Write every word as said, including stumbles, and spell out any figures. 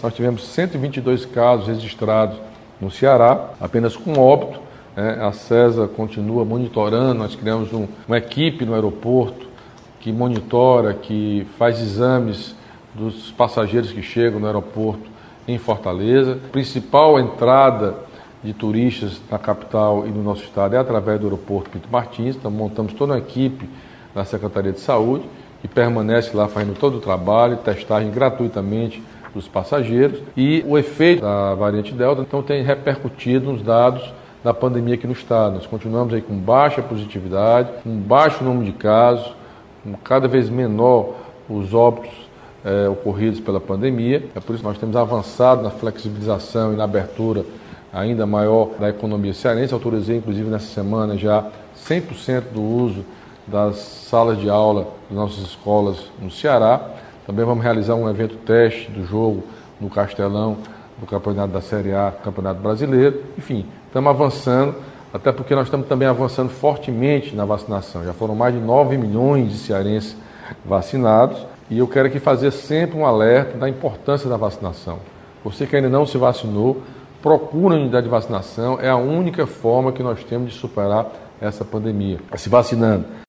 Nós tivemos cento e vinte e dois casos registrados no Ceará, apenas com óbito. Né? A CESA continua monitorando, nós criamos um, uma equipe no aeroporto que monitora, que faz exames dos passageiros que chegam no aeroporto em Fortaleza. A principal entrada de turistas na capital e no nosso estado é através do aeroporto Pinto Martins. Então montamos toda uma equipe na Secretaria de Saúde que permanece lá fazendo todo o trabalho, testagem gratuitamente dos passageiros. E o efeito da variante Delta então tem repercutido nos dados da pandemia aqui no estado. Nós continuamos aí com baixa positividade, um baixo número de casos, um cada vez menor os óbitos é, ocorridos pela pandemia. É por isso que nós temos avançado na flexibilização e na abertura ainda maior da economia cearense. Autorizei, inclusive, nessa semana já cem por cento do uso das salas de aula das nossas escolas no Ceará. Também vamos realizar um evento teste do jogo no Castelão, do Campeonato da Série A, Campeonato Brasileiro. Enfim, estamos avançando, até porque nós estamos também avançando fortemente na vacinação. Já foram mais de nove milhões de cearenses vacinados e eu quero aqui fazer sempre um alerta da importância da vacinação. Você que ainda não se vacinou, procure a unidade de vacinação, é a única forma que nós temos de superar essa pandemia, se vacinando.